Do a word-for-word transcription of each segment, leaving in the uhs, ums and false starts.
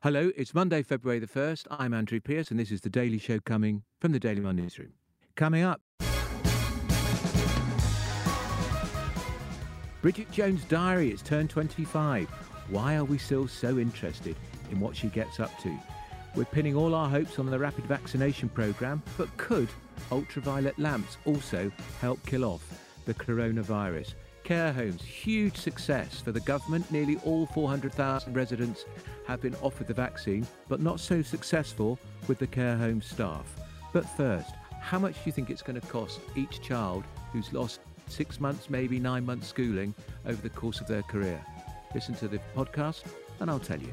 Hello, it's Monday, February the first. I'm Andrew Pierce, and this is the Daily Show coming from the Daily Mail newsroom. Coming up, Bridget Jones' diary, it's turned twenty-five. Why are we still so interested in what she gets up to? We're pinning all our hopes on the rapid vaccination programme, but could ultraviolet lamps also help kill off the coronavirus? Care homes, huge success for the government. Nearly all four hundred thousand residents have been offered the vaccine, but not so successful with the care home staff. But first, how much do you think it's going to cost each child who's lost six months, maybe nine months schooling over the course of their career? Listen to the podcast and I'll tell you.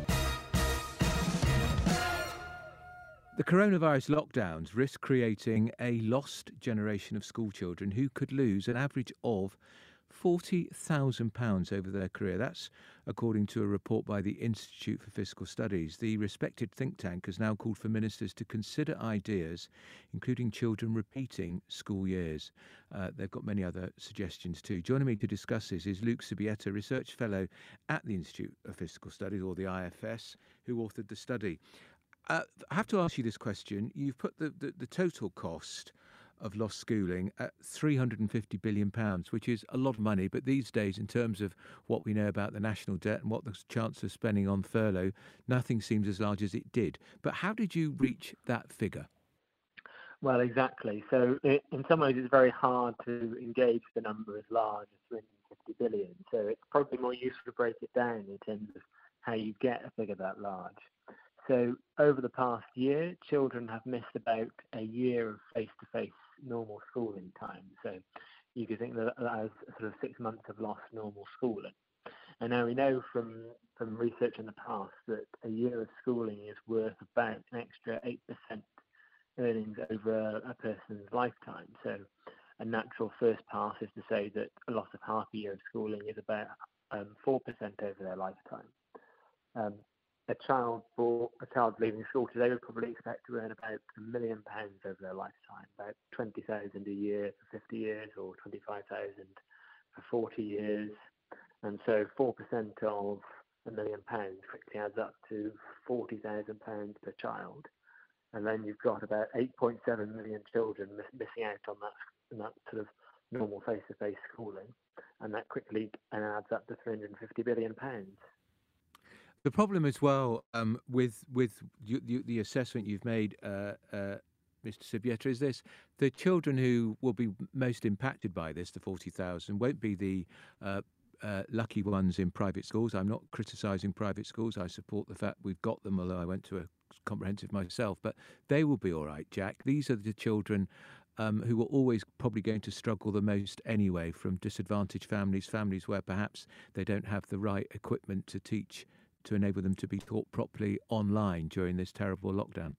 The coronavirus lockdowns risk creating a lost generation of school children who could lose an average of forty thousand pounds over their career. That's according to a report by the Institute for Fiscal Studies. The respected think tank has now called for ministers to consider ideas, including children repeating school years. Uh, they've got many other suggestions too. Joining me to discuss this is Luke Subieta, Research Fellow at the Institute of Fiscal Studies, or the I F S, who authored the study. Uh, I have to ask you this question. You've put the, the, the total cost of lost schooling at three hundred fifty billion pounds, which is a lot of money. But these days, in terms of what we know about the national debt and what the chance of spending on furlough, nothing seems as large as it did. But how did you reach that figure? Well, exactly. So it, in some ways, it's very hard to engage the number as large as three hundred fifty billion. So it's probably more useful to break it down in terms of how you get a figure that large. So over the past year, children have missed about a year of face-to-face normal schooling time. So you could think that as sort of six months of lost normal schooling. And now we know from, from research in the past that a year of schooling is worth about an extra eight percent earnings over a, a person's lifetime. So a natural first pass is to say that a loss of half a year of schooling is about um, four percent over their lifetime. Um, A child for a child leaving school today would probably expect to earn about a million pounds over their lifetime, about twenty thousand a year for fifty years, or twenty-five thousand for forty years. And so four percent of a million pounds quickly adds up to forty thousand pounds per child. And then you've got about eight point seven million children miss, missing out on that, on that sort of normal face-to-face schooling. And that quickly adds up to three hundred fifty billion pounds. The problem as well um, with with you, you, the assessment you've made, uh, uh, Mister Subieta, is this: the children who will be most impacted by this, the forty thousand, won't be the uh, uh, lucky ones in private schools. I'm not criticising private schools. I support the fact we've got them, although I went to a comprehensive myself. But they will be all right, Jack. These are the children Um, who are always probably going to struggle the most anyway, from disadvantaged families, families where perhaps they don't have the right equipment to teach, to enable them to be taught properly online during this terrible lockdown.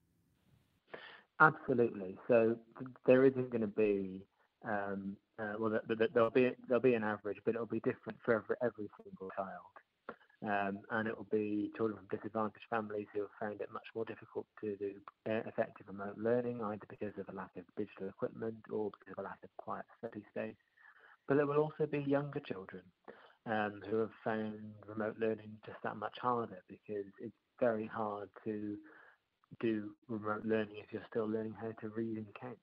Absolutely. So th- there isn't going to be, um, uh, well, th- th- there'll be there'll be an average, but it'll be different for every, every single child. Um, and it will be children from disadvantaged families who have found it much more difficult to do uh, effective remote learning, either because of a lack of digital equipment or because of a lack of quiet study space. But there will also be younger children um, who have found remote learning just that much harder, because it's very hard to do remote learning if you're still learning how to read and count.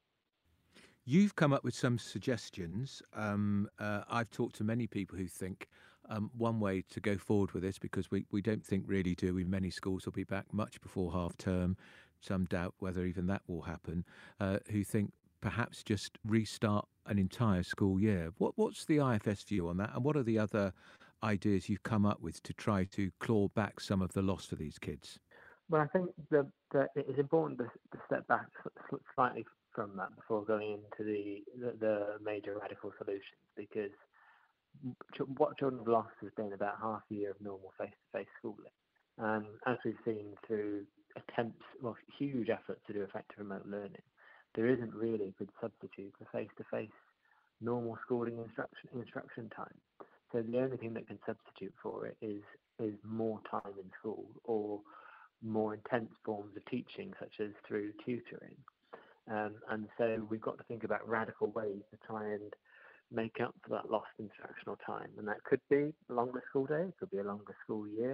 You've come up with some suggestions. Um, uh, I've talked to many people who think um, one way to go forward with this, because we, we don't think really, do we? Many schools will be back much before half term. Some doubt whether even that will happen, uh, who think perhaps just restart an entire school year. What, what's the I F S view on that? And what are the other ideas you've come up with to try to claw back some of the loss for these kids? Well, I think that, that it is important to, to step back s- slightly from that before going into the, the, the major radical solutions, because ch- what children have lost has been about half a year of normal face-to-face schooling. And as we've seen through attempts, well, huge efforts to do effective remote learning, there isn't really a good substitute for face-to-face normal schooling instruction instruction time. So the only thing that can substitute for it is is more time in school, or more intense forms of teaching, such as through tutoring. Um, and so we've got to think about radical ways to try and make up for that lost instructional time. And that could be a longer school day, it could be a longer school year,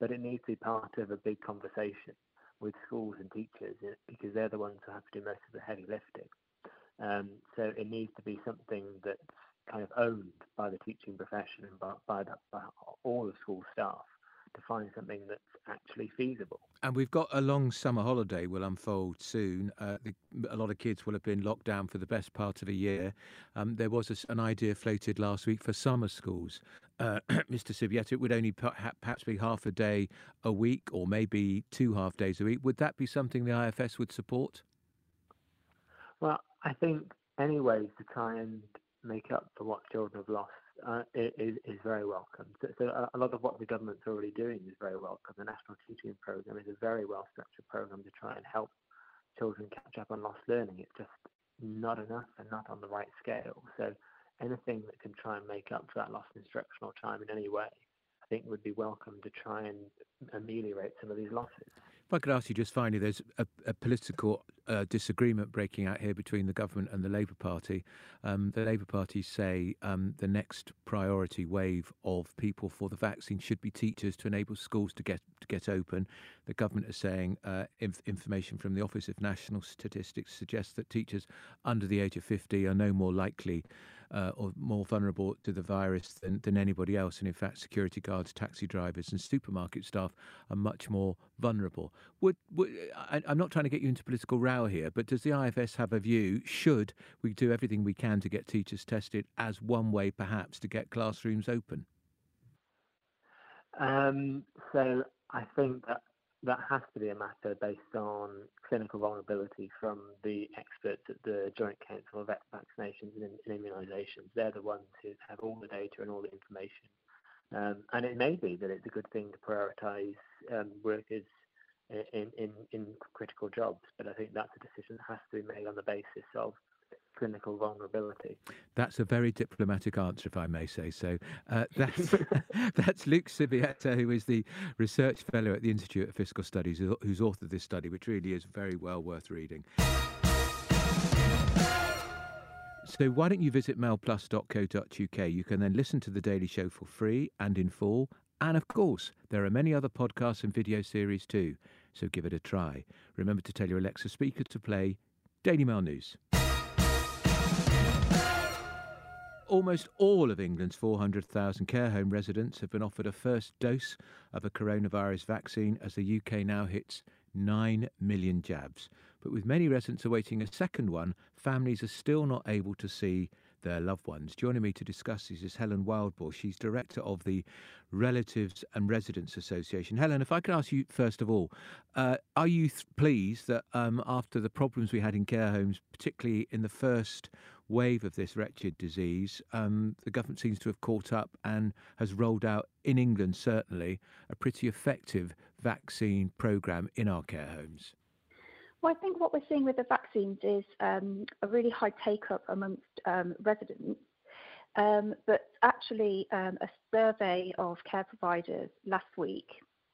but it needs to be part of a big conversation with schools and teachers because they're the ones who have to do most of the heavy lifting. Um, so it needs to be something that's kind of owned by the teaching profession and by, by, the, by all the school staff to find something that's actually feasible. And we've got a long summer holiday will unfold soon. Uh, the, a lot of kids will have been locked down for the best part of a year. Um, there was a, an idea floated last week for summer schools. Uh, Mister Sibieta, it would only perhaps be half a day a week or maybe two half days a week. Would that be something the I F S would support? Well, I think any ways to try and make up for what children have lost uh, is, is very welcome. So, so a lot of what the government's already doing is very welcome. The National Tutoring Programme is a very well-structured programme to try and help children catch up on lost learning. It's just not enough and not on the right scale. So anything that can try and make up for that lost instructional time in any way, I think would be welcome to try and ameliorate some of these losses. If I could ask you just finally, there's a, a political uh, disagreement breaking out here between the government and the Labour Party. Um, the Labour Party say um, the next priority wave of people for the vaccine should be teachers to enable schools to get to get open. The government is saying uh, inf- information from the Office of National Statistics suggests that teachers under the age of fifty are no more likely Uh, or more vulnerable to the virus than, than anybody else. And in fact, security guards, taxi drivers and supermarket staff are much more vulnerable. Would, would I, I'm not trying to get you into political row here, but does the I F S have a view, should we do everything we can to get teachers tested as one way perhaps to get classrooms open? Um, so I think that that has to be a matter based on clinical vulnerability from the experts at the Joint Council of Vaccinations and Immunisations. They're the ones who have all the data and all the information. Um, and it may be that it's a good thing to prioritise um, workers in, in, in critical jobs, but I think that's a decision that has to be made on the basis of clinical vulnerability. That's a very diplomatic answer, if I may say so. Uh, that's, that's Luke Sibieta, who is the Research Fellow at the Institute of Fiscal Studies, who's authored this study, which really is very well worth reading. So why don't you visit mailplus dot co dot uk? You can then listen to The Daily Show for free and in full. And of course, there are many other podcasts and video series too. So give it a try. Remember to tell your Alexa speaker to play Daily Mail News. Almost all of England's four hundred thousand care home residents have been offered a first dose of a coronavirus vaccine as the U K now hits nine million jabs. But with many residents awaiting a second one, families are still not able to see their loved ones. Joining me to discuss this is Helen Wildbourne. She's director of the Relatives and Residents Association. Helen, if I could ask you first of all, uh, are you th- pleased that um, after the problems we had in care homes, particularly in the first wave of this wretched disease, um, the government seems to have caught up and has rolled out, in England certainly, a pretty effective vaccine programme in our care homes? Well, I think what we're seeing with the vaccines is um, a really high take-up amongst um, residents. Um, but actually, um, a survey of care providers last week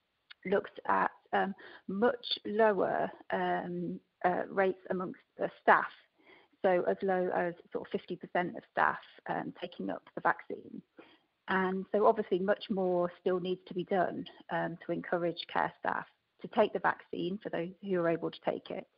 looked at um, much lower um, uh, rates amongst uh, staff. So as low as sort of fifty percent of staff um, taking up the vaccine. And so obviously much more still needs to be done um, to encourage care staff to take the vaccine for those who are able to take it.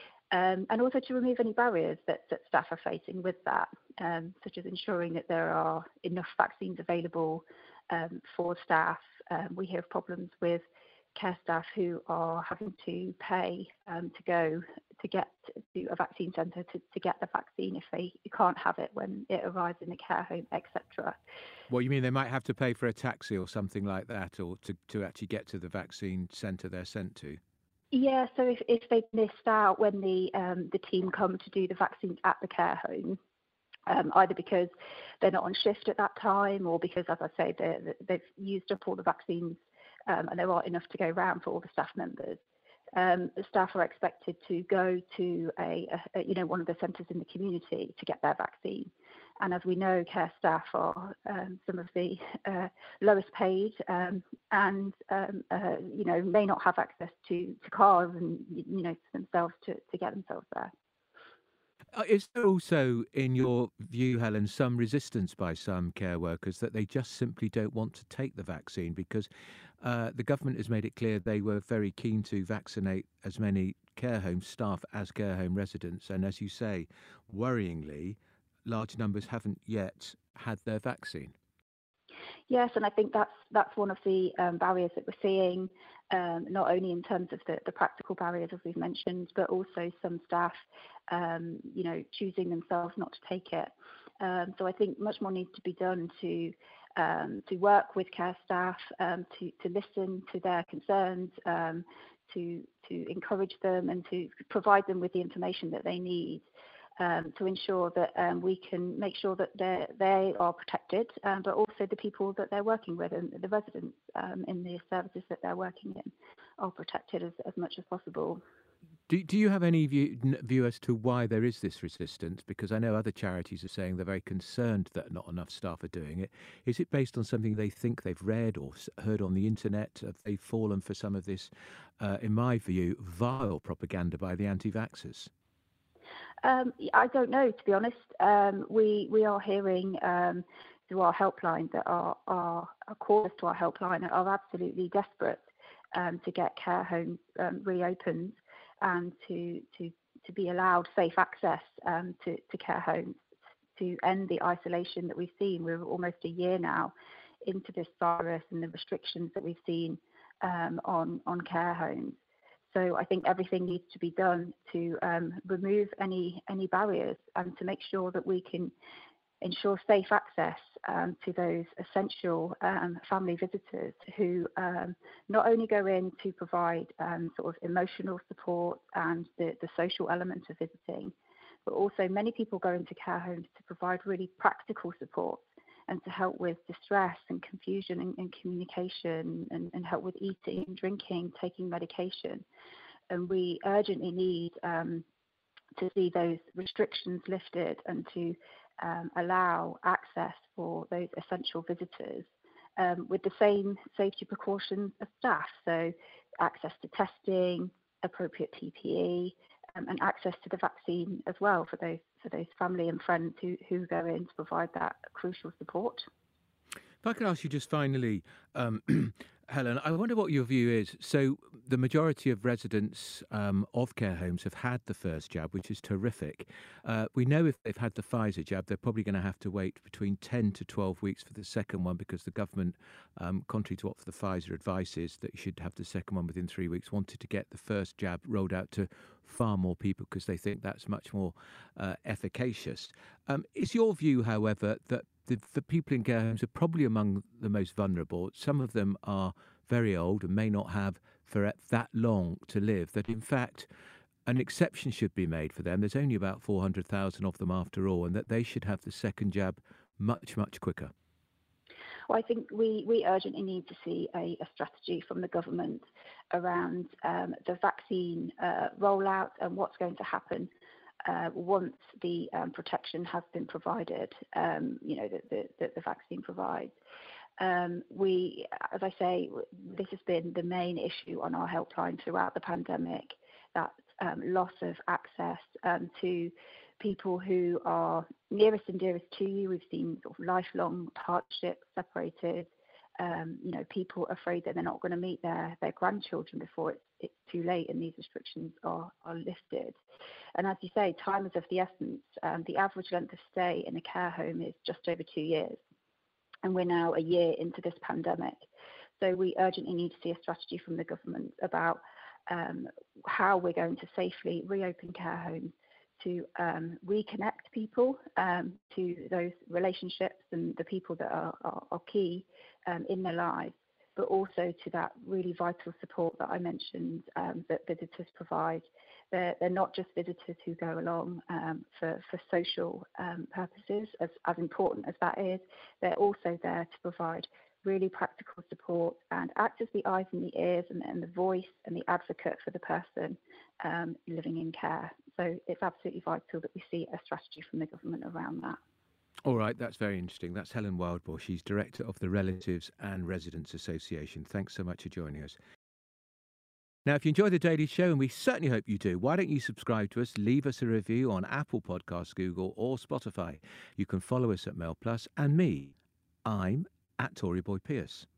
Um, and also to remove any barriers that, that staff are facing with that, um, such as ensuring that there are enough vaccines available um, for staff. Um, we hear of problems with care staff who are having to pay um, to go to get to a vaccine centre to, to get the vaccine if they can't have it when it arrives in the care home, et cetera. Well, you mean they might have to pay for a taxi or something like that, or to, to actually get to the vaccine centre they're sent to? Yeah, so if, if they've missed out when the um, the team come to do the vaccines at the care home, um, either because they're not on shift at that time or because, as I say, they've used up all the vaccines um, and there aren't enough to go around for all the staff members. Um, the staff are expected to go to a, a you know one of the centres in the community to get their vaccine, and as we know, care staff are um, some of the uh, lowest paid, um, and um, uh, you know may not have access to, to cars and you know themselves to, to get themselves there. Uh, is there also, in your view, Helen, some resistance by some care workers that they just simply don't want to take the vaccine because uh, the government has made it clear they were very keen to vaccinate as many care home staff as care home residents, and as you say, worryingly, large numbers haven't yet had their vaccine. Yes, and I think that's that's one of the um, barriers that we're seeing, um, not only in terms of the, the practical barriers as we've mentioned, but also some staff, um, you know, choosing themselves not to take it. Um, so I think much more needs to be done to um, to work with care staff, um, to to listen to their concerns, um, to to encourage them, and to provide them with the information that they need um, to ensure that um, we can make sure that they are protected, um, but also the people that they're working with and the residents um, in the services that they're working in are protected as, as much as possible. Do, do you have any view, n- view as to why there is this resistance? Because I know other charities are saying they're very concerned that not enough staff are doing it. Is it based on something they think they've read or s- heard on the internet? Have they fallen for some of this, uh, in my view, vile propaganda by the anti-vaxxers? Um, I don't know, to be honest. Um, we we are hearing um, through our helpline that our, our, our callers to our helpline are absolutely desperate um, to get care homes um, reopened and to to to be allowed safe access um, to, to care homes to end the isolation that we've seen. We're almost a year now into this virus and the restrictions that we've seen um, on on care homes. So I think everything needs to be done to um, remove any any barriers and to make sure that we can ensure safe access um, to those essential um, family visitors who um, not only go in to provide um, sort of emotional support and the, the social element of visiting, but also many people go into care homes to provide really practical support and to help with distress and confusion and, and communication and, and help with eating, drinking, taking medication. And we urgently need um, to see those restrictions lifted and to um, allow access for those essential visitors um, with the same safety precautions as staff. So access to testing, appropriate P P E, um, and access to the vaccine as well for those for those family and friends who, who go in to provide that crucial support. If I could ask you just finally, um, Helen, I wonder what your view is. So, the majority of residents um, of care homes have had the first jab, which is terrific. Uh, we know if they've had the Pfizer jab, they're probably going to have to wait between ten to twelve weeks for the second one because the government, um, contrary to what the Pfizer advice is, that you should have the second one within three weeks, wanted to get the first jab rolled out to far more people because they think that's much more uh, efficacious. Um, is your view, however, that the, the people in care homes are probably among the most vulnerable? Some of them are very old and may not have for that long to live, that in fact an exception should be made for them. There's only about four hundred thousand of them after all, and that they should have the second jab much, much quicker. Well, I think we, we urgently need to see a, a strategy from the government around um, the vaccine uh, rollout and what's going to happen uh, once the um, protection has been provided, um, you know, that the, the, the vaccine provides. Um, we, as I say, this has been the main issue on our helpline throughout the pandemic, that um, loss of access um, to people who are nearest and dearest to you. We've seen sort of lifelong partnerships separated, um, you know, people afraid that they're not going to meet their, their grandchildren before it's, it's too late and these restrictions are, are lifted. And as you say, time is of the essence. Um, the average length of stay in a care home is just over two years. And we're now a year into this pandemic. So we urgently need to see a strategy from the government about um, how we're going to safely reopen care homes to um, reconnect people um, to those relationships and the people that are, are, are key um, in their lives, but also to that really vital support that I mentioned um, that visitors provide. They're, they're not just visitors who go along um, for, for social um, purposes, as, as important as that is. They're also there to provide really practical support and act as the eyes and the ears and, and the voice and the advocate for the person um, living in care. So it's absolutely vital that we see a strategy from the government around that. All right, that's very interesting. That's Helen Wildbohr. She's director of the Relatives and Residents Association. Thanks so much for joining us. Now, if you enjoy the Daily Show, and we certainly hope you do, why don't you subscribe to us, leave us a review on Apple Podcasts, Google or Spotify. You can follow us at Mail Plus, and me, I'm at Tory Boy Pierce.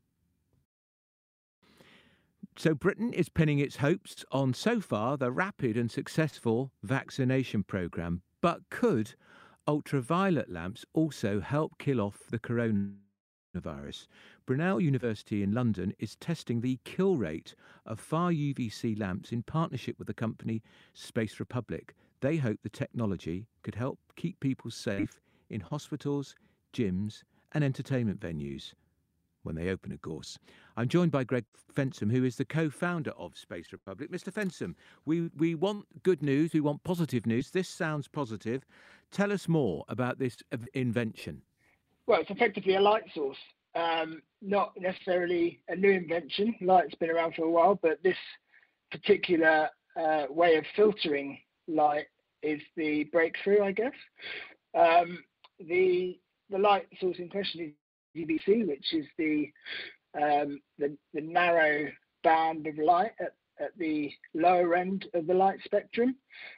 So Britain is pinning its hopes on, so far, the rapid and successful vaccination programme. But could ultraviolet lamps also help kill off the coronavirus? Brunel University in London is testing the kill rate of far U V C lamps in partnership with the company Space Republic. They hope the technology could help keep people safe in hospitals, gyms and entertainment venues. When they open, of course. I'm joined by Greg Fensham, who is the co-founder of Space Republic. Mister Fensham, we, we want good news, we want positive news. This sounds positive. Tell us more about this invention. Well, it's effectively a light source, um, not necessarily a new invention. Light's been around for a while, but this particular uh, way of filtering light is the breakthrough, I guess. Um, the the light source in question is U V C, which is the, um, the the narrow band of light at, at the lower end of the light spectrum.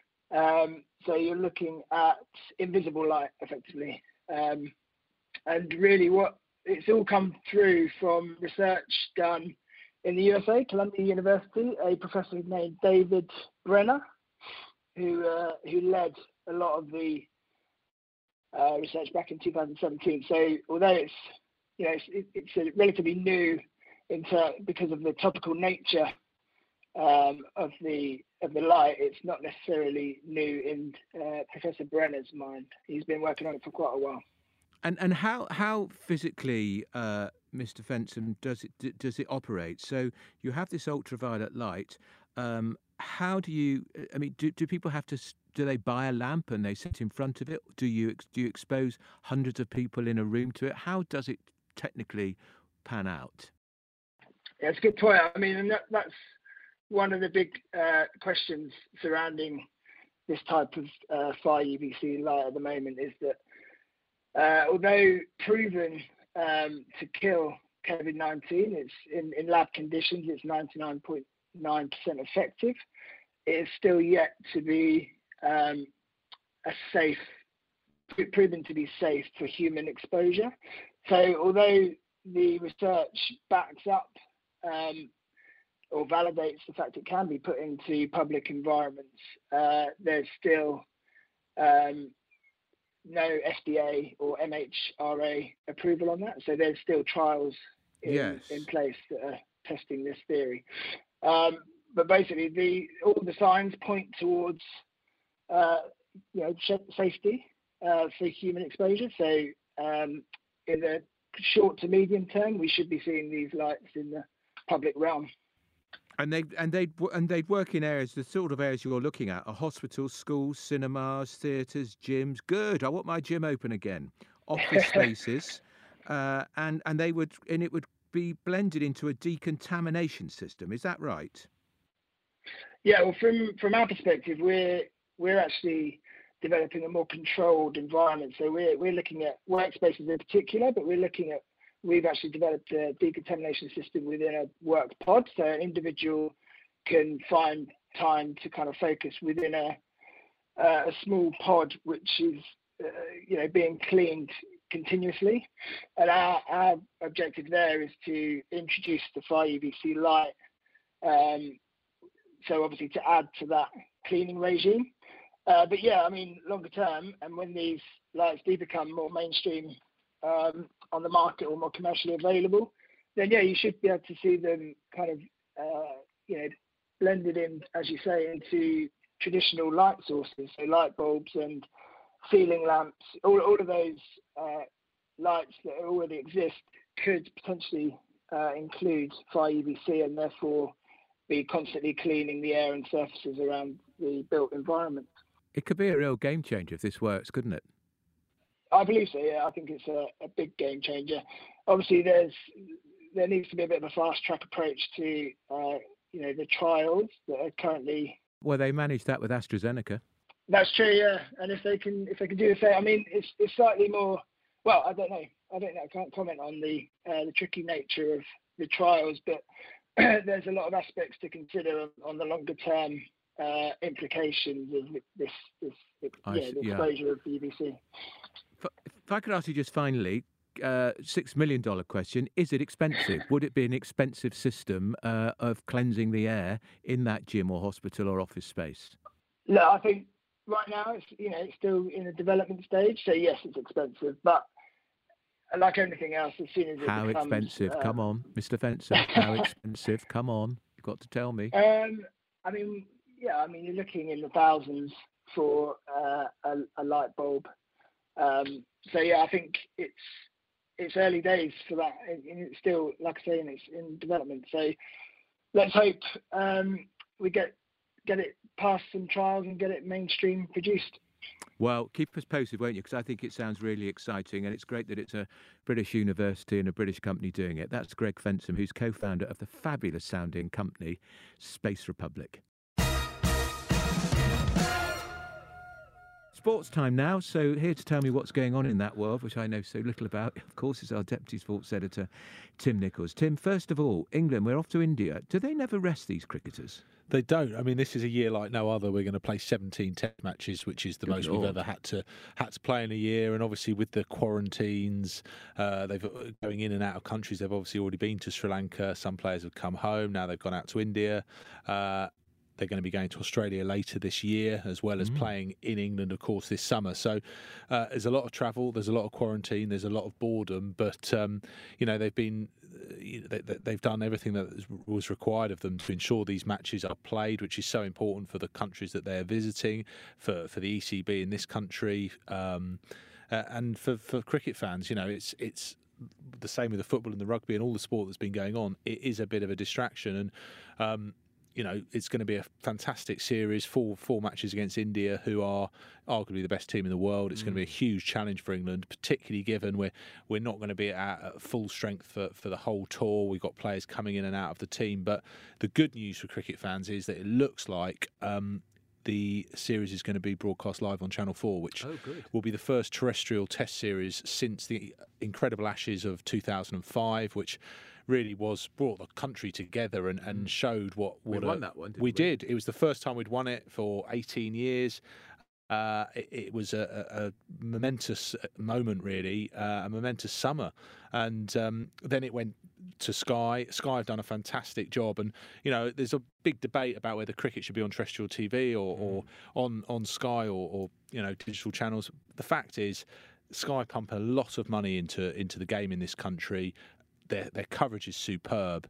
Um, so you're looking at invisible light, effectively. Um, and really what it's all come through from research done in the U S A, Columbia University, a professor named David Brenner, who uh, who led a lot of the uh, research back in two thousand seventeen. So although it's you know it's, it's a relatively new into because of the topical nature um, of the of the light, it's not necessarily new in uh, Professor Brenner's mind. He's been working on it for quite a while. And and how how physically, uh, Mister Fensham, does it d- does it operate? So you have this ultraviolet light. Um, how do you? I mean, do do people have to? Do they buy a lamp and they sit in front of it? Do you do you expose hundreds of people in a room to it? How does it technically pan out? Yeah, it's a good point. I mean, and that, that's one of the big uh, questions surrounding this type of uh, far U V C light at the moment is that. Uh, although proven um, to kill COVID nineteen, it's in, in lab conditions, it's ninety-nine point nine percent effective. It is still yet to be um, a safe, proven to be safe for human exposure. So although the research backs up um, or validates the fact it can be put into public environments, uh, there's still um, no F D A or M H R A approval on that. So there's still trials in, yes. in place that are testing this theory. Um, but basically, the all the signs point towards uh, you know safety uh, for human exposure. So um, in the short to medium term, we should be seeing these lights in the public realm. And they and they and they'd work in areas, the sort of areas you're looking at, are hospitals, schools, cinemas, theatres, gyms. Good. I want my gym open again. Office spaces, uh, and and they would and it would be blended into a decontamination system. Is that right? Yeah. Well, from from our perspective, we're we're actually developing a more controlled environment. So we're we're looking at workspaces in particular, but we're looking at We've actually developed a decontamination system within a work pod, so an individual can find time to kind of focus within a uh, a small pod, which is uh, you know being cleaned continuously. And our, our objective there is to introduce the far U V C light, um, so obviously to add to that cleaning regime. Uh, but yeah, I mean longer term, and when these lights do become more mainstream. Um, on the market or more commercially available, then yeah, you should be able to see them kind of, uh, you know, blended in, as you say, into traditional light sources, so light bulbs and ceiling lamps. All, all of those uh, lights that already exist could potentially uh, include far U V C and therefore be constantly cleaning the air and surfaces around the built environment. It could be a real game changer if this works, couldn't it? I believe so. Yeah, I think it's a, a big game changer. Obviously, there's there needs to be a bit of a fast track approach to uh, you know the trials that are currently. Well, they managed that with AstraZeneca. That's true, yeah. And if they can if they can do the same, I mean, it's it's slightly more. Well, I don't know. I don't know. I can't comment on the uh, the tricky nature of the trials, but there's a lot of aspects to consider on, on the longer term uh, implications of this, this, this yeah, the exposure yeah. of B B C. If, if I could ask you just finally, uh, six million dollar question: is it expensive? Would it be an expensive system uh, of cleansing the air in that gym or hospital or office space? Look, I think right now it's you know it's still in a development stage, so yes, it's expensive, but like anything else, as soon as it how becomes, expensive? Uh, Come on, Mister Fencer. How expensive? Come on, you've got to tell me. Um, I mean, yeah, I mean you're looking in the thousands for uh, a, a light bulb. Um, so yeah, I think it's it's early days for that, and it's still, like I say, it's in development. So let's hope um, we get get it past some trials and get it mainstream produced. Well, keep us posted, won't you? Because I think it sounds really exciting, and it's great that it's a British university and a British company doing it. That's Greg Fensham, who's co-founder of the fabulous sounding company Space Republic. Sports time now, so here to tell me what's going on in that world, which I know so little about, of course, is our Deputy Sports Editor, Tim Nichols. Tim, first of all, England, we're off to India. Do they never rest these cricketers? They don't. I mean, this is a year like no other. We're going to play seventeen Test matches, which is the Good most Lord. we've ever had to had to play in a year. And obviously, with the quarantines, uh, they've going in and out of countries. They've obviously already been to Sri Lanka. Some players have come home. Now they've gone out to India. Uh, They're going to be going to Australia later this year, as well as mm. playing in England, of course, this summer. So uh, there's a lot of travel, there's a lot of quarantine, there's a lot of boredom. But um, you know, they've been they, they've done everything that was required of them to ensure these matches are played, which is so important for the countries that they're visiting, for for the E C B in this country, um, uh, and for for cricket fans. You know, it's it's. the same with the football and the rugby and all the sport that's been going on. It is a bit of a distraction, and um, you know, it's going to be a fantastic series. Four four matches against India, who are arguably the best team in the world. It's mm. going to be a huge challenge for England, particularly given we're we're not going to be at, at full strength for, for the whole tour. We've got players coming in and out of the team. But the good news for cricket fans is that it looks like um, the series is going to be broadcast live on Channel four, which oh, will be the first terrestrial Test series since the incredible Ashes of two thousand five, which really was brought the country together and, and showed what, what we won a, that one. Didn't we, we did. It was the first time we'd won it for eighteen years. Uh, it, it was a, a momentous moment, really, uh, a momentous summer, and um, then it went to Sky. Sky have done a fantastic job, and you know, there's a big debate about whether cricket should be on terrestrial T V or, or on on Sky or, or you know, digital channels. The fact is, Sky pump a lot of money into into the game in this country. Their their coverage is superb.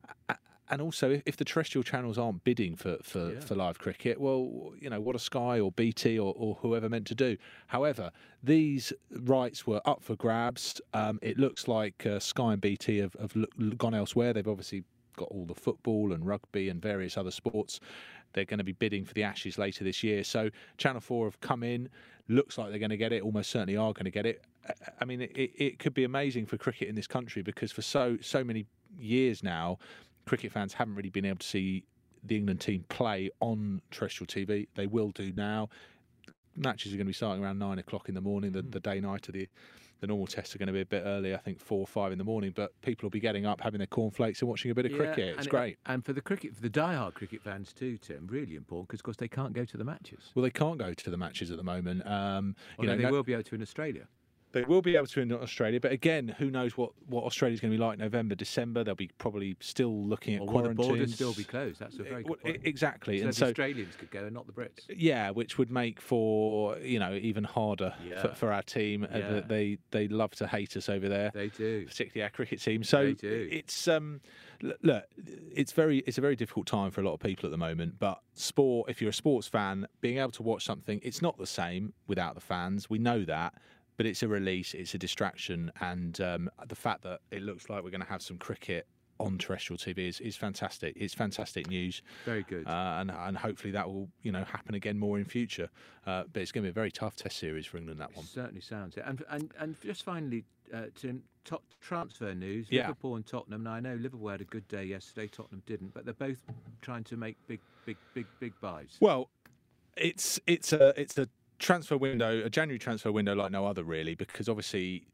And also, if the terrestrial channels aren't bidding for, for, yeah. for live cricket, well, you know, what are Sky or B T or, or whoever meant to do? However, these rights were up for grabs. Um, it looks like uh, Sky and B T have, have look, gone elsewhere. They've obviously got all the football and rugby and various other sports. They're going to be bidding for the Ashes later this year. So Channel four have come in. Looks like they're going to get it. Almost certainly are going to get it. I mean, it, it could be amazing for cricket in this country because for so so many years now, cricket fans haven't really been able to see the England team play on terrestrial T V. They will do now. Matches are going to be starting around nine o'clock in the morning. The, the day night of the the normal tests are going to be a bit early, I think four or five in the morning. But people will be getting up, having their cornflakes, and watching a bit of yeah, cricket. It's and great. It, and for the cricket, for the die-hard cricket fans too, Tim, really important because, of course, they can't go to the matches. Well, they can't go to the matches at the moment. Um, well, you know, they no, will be able to in Australia. They will be able to in Australia, but again, who knows what, what Australia's going to be like November, December. They'll be probably still looking at or quarantines. Will the borders still be closed? That's a very good point. Exactly. So and the so Australians could go and not the Brits. Yeah, which would make for, you know, even harder yeah. for, for our team. Yeah. Uh, they they love to hate us over there. They do. Particularly our cricket team. So they do. it's um look, it's very it's a very difficult time for a lot of people at the moment, but sport, if you're a sports fan, being able to watch something, it's not the same without the fans. We know that. But it's a release, it's a distraction, and um, the fact that it looks like we're going to have some cricket on terrestrial T V is, is fantastic. It's fantastic news. Very good. Uh, and and hopefully that will, you know, happen again more in future. Uh, but it's going to be a very tough Test series for England, that one. It certainly sounds it. And and and just finally, uh, Tim, top transfer news. Yeah. Liverpool and Tottenham. Now I know Liverpool had a good day yesterday. Tottenham didn't, but they're both trying to make big, big, big, big buys. Well, it's it's a it's a. transfer window, a January transfer window like no other, really, because obviously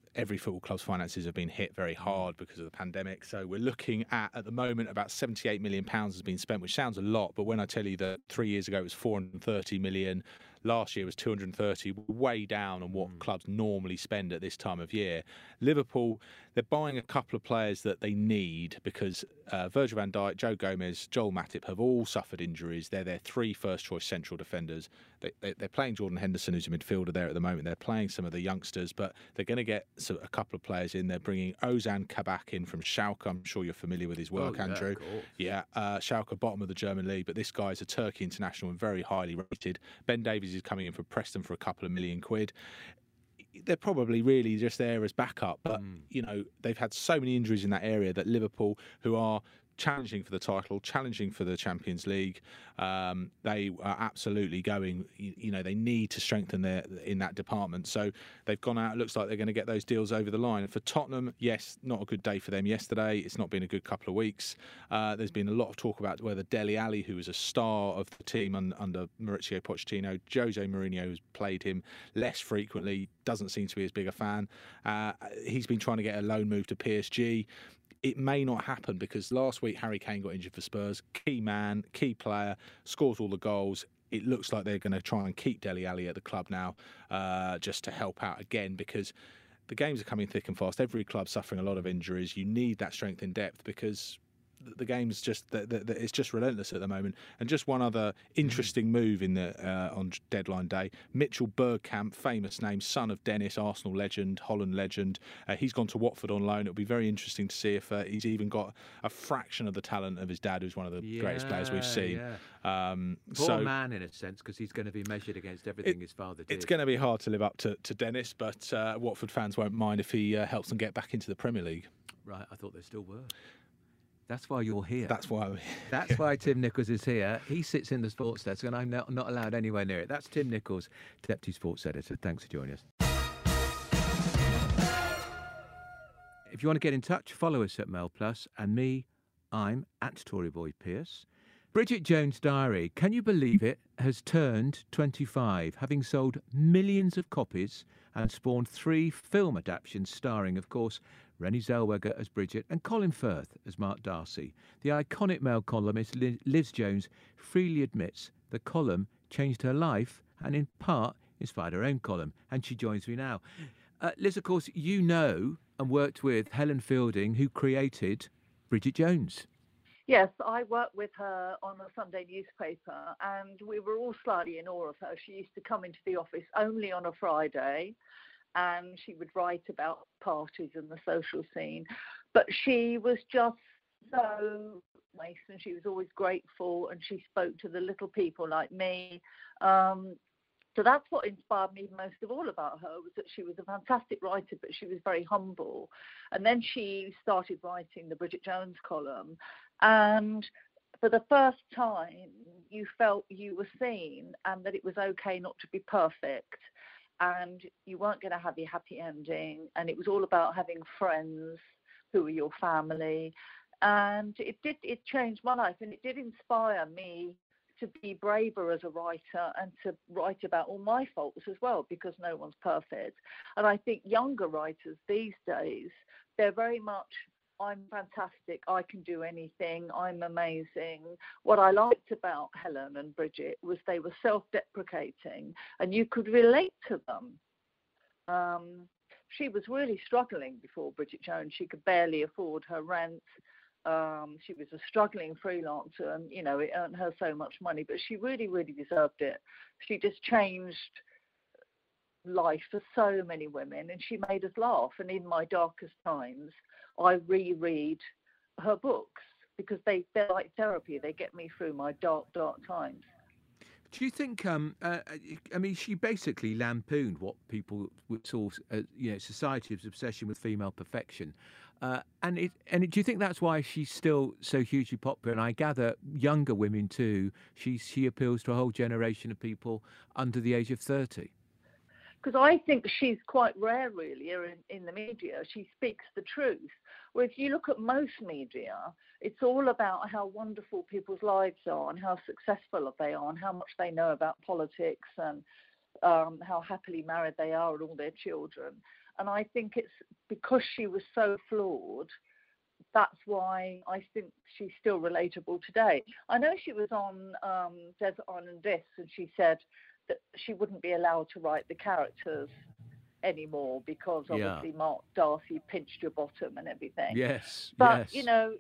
every football club's finances have been hit very hard because of the pandemic. So we're looking at, at the moment, about seventy-eight million pounds has been spent, which sounds a lot. But when I tell you that three years ago it was four hundred thirty million, last year was two hundred thirty, way down on what mm. clubs normally spend at this time of year. Liverpool, they're buying a couple of players that they need because uh, Virgil van Dijk, Joe Gomez, Joel Matip have all suffered injuries. They're their three first-choice central defenders. They, they, they're playing Jordan Henderson, who's a midfielder there at the moment. They're playing some of the youngsters, but they're going to get some, a couple of players in. They're bringing Ozan Kabak in from Schalke. I'm sure you're familiar with his work, oh, yeah, Andrew. Yeah, uh, Schalke, bottom of the German league, but this guy's a Turkey international and very highly rated. Ben Davies is coming in from Preston for a couple of million quid. They're probably really just there as backup, but mm. you know, they've had so many injuries in that area that Liverpool, who are challenging for the title, challenging for the Champions League, um, they are absolutely going, you, you know, they need to strengthen their in that department. So they've gone out. It looks like they're going to get those deals over the line. For Tottenham, yes, not a good day for them yesterday. It's not been a good couple of weeks. Uh, there's been a lot of talk about whether Dele Alli, who was a star of the team un, under Mauricio Pochettino, Jose Mourinho has played him less frequently, doesn't seem to be as big a fan. Uh, he's been trying to get a loan move to P S G. It may not happen because last week Harry Kane got injured for Spurs. Key man, key player, scores all the goals. It looks like they're going to try and keep Dele Alli at the club now uh, just to help out again because the games are coming thick and fast. Every club's suffering a lot of injuries. You need that strength in depth because the game's just the, the, the, it's just relentless at the moment. And just one other interesting move in the uh, on deadline day: Mitchell Bergkamp, famous name, son of Dennis, Arsenal legend, Holland legend. Uh, he's gone to Watford on loan. It'll be very interesting to see if uh, he's even got a fraction of the talent of his dad, who's one of the yeah, greatest players we've seen. Yeah. Um, Poor so, man, in a sense, because he's going to be measured against everything it, his father did. It's going to be hard to live up to, to Dennis, but uh, Watford fans won't mind if he uh, helps them get back into the Premier League. Right, I thought they still were. That's why you're here. That's why I'm here. That's why Tim Nichols is here. He sits in the sports desk and I'm not, not allowed anywhere near it. That's Tim Nichols, Deputy Sports Editor. Thanks for joining us. If you want to get in touch, follow us at Mel Plus, and me, I'm at Tory Boy Pierce. Bridget Jones' Diary, can you believe it, has turned twenty-five, having sold millions of copies and spawned three film adaptations starring, of course, Renée Zellweger as Bridget and Colin Firth as Mark Darcy. The iconic Mail columnist Liz Jones freely admits the column changed her life and in part inspired her own column, and she joins me now. Uh, Liz, of course, you know and worked with Helen Fielding, who created Bridget Jones. Yes, I worked with her on a Sunday newspaper and we were all slightly in awe of her. She used to come into the office only on a Friday and she would write about parties and the social scene. But she was just so nice and she was always grateful and she spoke to the little people like me. Um, so that's what inspired me most of all about her, was that she was a fantastic writer, but she was very humble. And then she started writing the Bridget Jones column. And for the first time, you felt you were seen and that it was okay not to be perfect. And you weren't going to have your happy ending. And it was all about having friends who were your family. And it did, it changed my life. And it did inspire me to be braver as a writer and to write about all my faults as well, because no one's perfect. And I think younger writers these days, they're very much, I'm fantastic, I can do anything, I'm amazing. What I liked about Helen and Bridget was they were self-deprecating and you could relate to them. Um, she was really struggling before Bridget Jones. She could barely afford her rent. Um, she was a struggling freelancer and, you know, it earned her so much money, but she really, really deserved it. She just changed life for so many women and she made us laugh. And in my darkest times, I reread her books because they, they're like therapy. They get me through my dark, dark times. Do you think, um, uh, I mean, she basically lampooned what people would saw, uh, you know, society's obsession with female perfection. Uh, and it, and it, do you think that's why she's still so hugely popular? And I gather younger women too. She she appeals to a whole generation of people under the age of thirty. Because I think she's quite rare, really, in, in the media. She speaks the truth. Where if you look at most media, it's all about how wonderful people's lives are and how successful they are and how much they know about politics and um, how happily married they are and all their children. And I think it's because she was so flawed, that's why I think she's still relatable today. I know she was on um, Desert Island Discs, and she said that she wouldn't be allowed to write the characters anymore because obviously yeah. Mark Darcy pinched your bottom and everything. Yes, but yes. you know,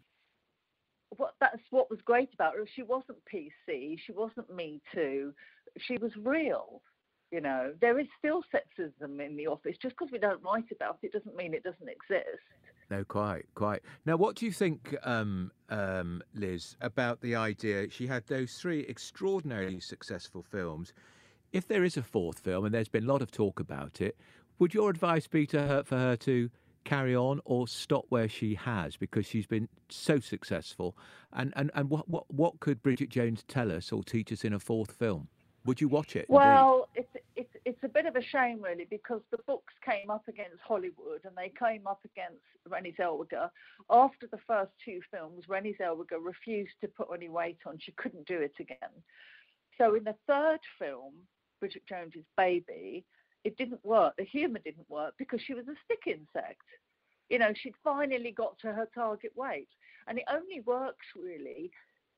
what that's what was great about her. She wasn't P C. She wasn't Me Too. She was real. You know, there is still sexism in the office. Just because we don't write about it doesn't mean it doesn't exist. No, quite, quite. Now, what do you think, um, um, Liz, about the idea? She had those three extraordinarily successful films. If there is a fourth film, and there's been a lot of talk about it, would your advice be to her for her to carry on or stop where she has, because she's been so successful? And and, and what, what what could Bridget Jones tell us or teach us in a fourth film? Would you watch it? Well, it's it's it's a bit of a shame, really, because the books came up against Hollywood and they came up against Renée Zellweger. After the first two films, Renée Zellweger refused to put any weight on. She couldn't do it again. So in the third film, Bridget Jones's Baby, it didn't work. The humour didn't work because she was a stick insect. You know, she'd finally got to her target weight. And it only works, really,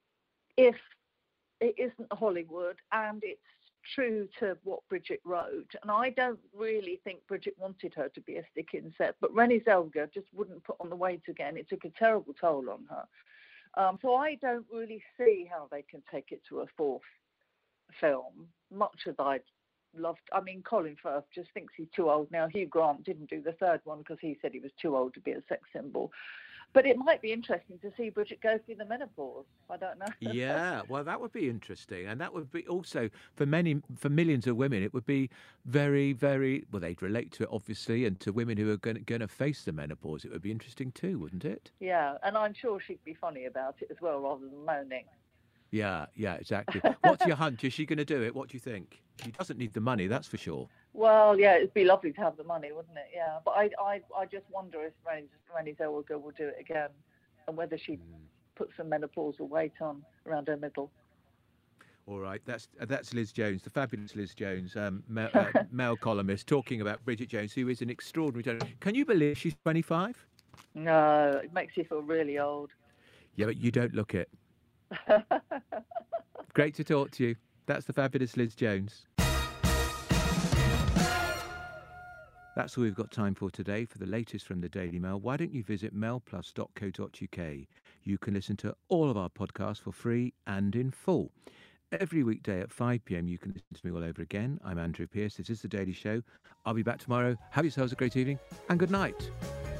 if it isn't Hollywood and it's true to what Bridget wrote. And I don't really think Bridget wanted her to be a stick insect, but Renée Zellweger just wouldn't put on the weight again. It took a terrible toll on her. Um, so I don't really see how they can take it to a fourth film, much as I'd loved. I mean, Colin Firth just thinks he's too old now. Hugh Grant didn't do the third one because he said he was too old to be a sex symbol. But it might be interesting to see Bridget go through the menopause. I don't know. Yeah, well, that would be interesting. And that would be also, for many, for millions of women, it would be very, very, well, they'd relate to it, obviously, and to women who are going to, going to face the menopause, it would be interesting too, wouldn't it? Yeah, and I'm sure she'd be funny about it as well, rather than moaning. Yeah, yeah, exactly. What's your hunch? Is she going to do it? What do you think? She doesn't need the money, that's for sure. Well, yeah, it'd be lovely to have the money, wouldn't it? Yeah, but I, I, I just wonder if Renée Zellweger will do it again, and whether she mm. puts some menopausal weight on around her middle. All right, that's uh, that's Liz Jones, the fabulous Liz Jones, um, ma- uh, male columnist, talking about Bridget Jones, who is an extraordinary journalist. Can you believe she's twenty-five? No, it makes you feel really old. Yeah, but you don't look it. Great to talk to you. That's the fabulous Liz Jones. That's all we've got time for today. For the latest from the Daily Mail, why don't you visit mail plus dot co dot uk? You can listen to all of our podcasts for free and in full. Every weekday at five p m you can listen to me all over again. I'm Andrew Pierce. This is The Daily Show. I'll be back tomorrow. Have yourselves a great evening and good night.